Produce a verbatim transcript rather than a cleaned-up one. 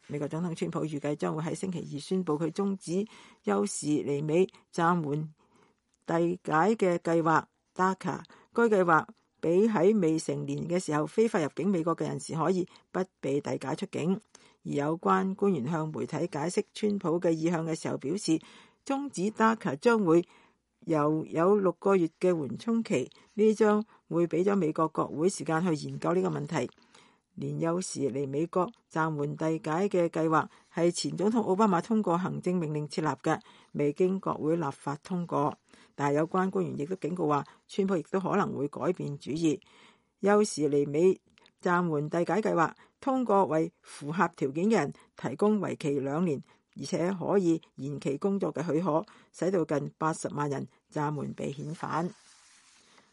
美國總統川普預計將會喺星期二宣布佢終止休士尼美暫緩遞解嘅計劃 D A C A。 該計劃俾喺未成年嘅時候非法入境美國嘅人士可以不被遞解出境。而有關官員向媒體解釋川普嘅意向嘅時候表示，終止 D A C A 將會由有六個月嘅緩衝期，呢將會俾咗美國國會時間去研究呢個問題。年幼時嚟美國暫緩遞解嘅計劃係前總統奧巴馬通過行政命令設立嘅，未經國會立法通過。但係有關官員亦都警告話，川普亦都可能會改變主意。幼時嚟美暫緩遞解計劃通過為符合條件嘅人提供為期兩年，而且可以延期工作嘅許可，使到近八十萬人暫緩被遣返。